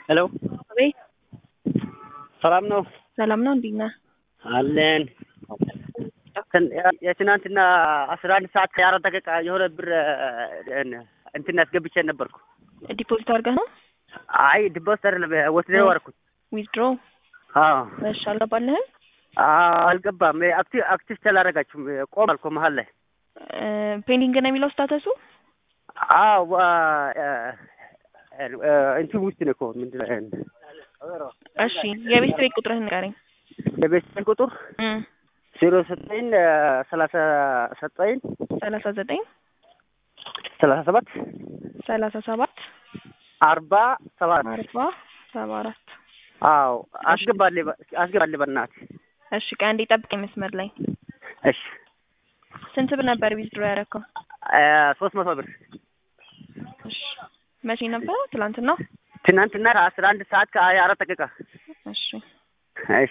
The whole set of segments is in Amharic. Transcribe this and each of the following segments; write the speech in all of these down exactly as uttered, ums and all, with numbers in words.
ሄሎ አቤት ሰላም ነው? ሰላም ነው። እንዴት ነህ? አለን። የትናንትና አስራ አንድ ሰዓት ከአራት ደቂቃ የሆነ ብር እንትን አስገብቼ ነበርኩ። ዲፖዚት አድርገህ ነው? አይ ዲፖዚት አይደለም ወስደው አደረኩት። ዊዝድሮ? አዎ። እሺ አልገባልህም? አልገባም። አክቲቭ አክቲቭ ስላደረጋችሁም ቆማል እኮ መሀል ላይ። ፔንዲንግ ነው የሚለው ስታተሱ? አዎ እንትን ውስጥ ነው እኮ ምንድን ነው? እሺ የቤት ቤት ቁጥርህን ንገረኝ። የቤት ቤት ቁጥር እም ዜሮ ዘጠኝ ሰላሳ ዘጠኝ ሰላሳ ዘጠኝ ሰላሳ ሰባት ሰላሳ ሰባት አርባ ሰባት አርባ ሰባ አራት አዎ አስገባልኝ አስገባልኝ በእናትህ። እሺ ቆይ አንዴ ጠብቀኝ መስመር ላይ። እሺ ስንት ብር ነበር ዊዝድሮ ያደረከው? ሶስት መቶ ብር። እሺ መቼ ነበር? ትናንትና? ትናንትና አስራ አንድ ሰዓት ከሀያ አራት ደቂቃ። እሺ እሺ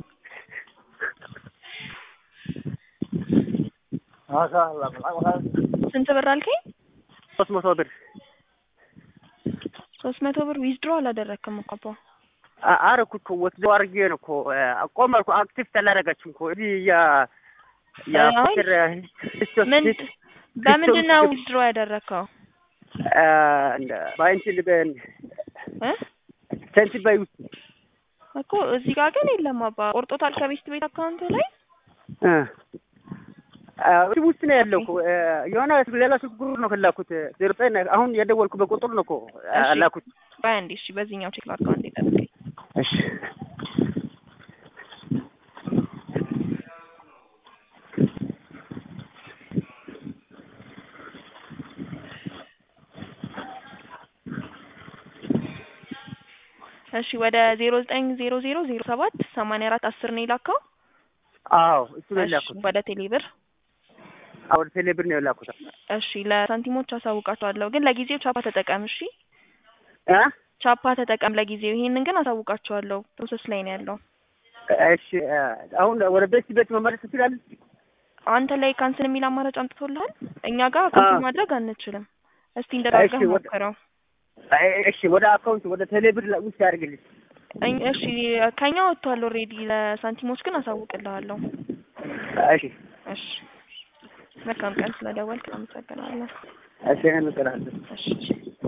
ስንት ብር አልከኝ? ሶስት መቶ ብር። ሶስት መቶ ብር ዊዝድሮ አላደረክም እኮ አባ። አረኩ እኮ ወስደው አድርጌ ነው እኮ ቆመልኩ። አክቲቭ ተላረጋችሁም እኮ እዚህ ያ ያ ፍቅር ምን በምንድን ነው ዊዝድሮ ያደረከው? እንደ ባንቺ ልበን እ ሰንቲ ባይ ውስጥ እኮ እዚህ ጋር ግን የለም አባ። ቆርጦታል ከቤት ቤት አካውንት ላይ እ አዎ ውስጥ ነው ያለው እኮ የሆነ ሌላ ስልክ ቁጥር ነው ከላኩት ዜሮ ዘጠኝ አሁን የደወልኩበት ቁጥር ነው እኮ ላኩት። ባንዲ እሺ በዚህኛው ቼክ ላድርገው አንዴ ጠብቀኝ። እሺ እሺ ወደ ዜሮ ዘጠኝ ዜሮ ዜሮ ዜሮ ሰባት ሰማንያ አራት አስር ነው የላከው? አዎ እሱ ነው የላኩት። ወደ ቴሌብር? አዎ ወደ ቴሌብር ነው የላኩት። እሺ ለሳንቲሞች አሳውቃቸዋለሁ ግን ለጊዜው ቻፓ ተጠቀም እሺ? እ ቻፓ ተጠቀም ለጊዜው። ይሄንን ግን አሳውቃቸዋለሁ ፕሮሰስ ላይ ነው ያለው። እሺ አሁን ወደ ቤት ቤት መመለስ ትችላለህ? አንተ ላይ ካንስል የሚል አማራጭ አምጥቶልሃል? እኛ ጋር ካንስል ማድረግ አንችልም። እስቲ እንደዳገህ ሞክረው። እሺ ወደ አካውንት ወደ ቴሌብር ውስጥ ያድርግልኝ። እሺ ከኛ ወጥቷል ኦልሬዲ። ለሳንቲሞች ግን አሳውቅልሃለሁ። እሺ እሺ መልካም ቀን። ስለደወልክ አመሰግናለሁ። እሺ እኔ እመሰግናለሁ። እሺ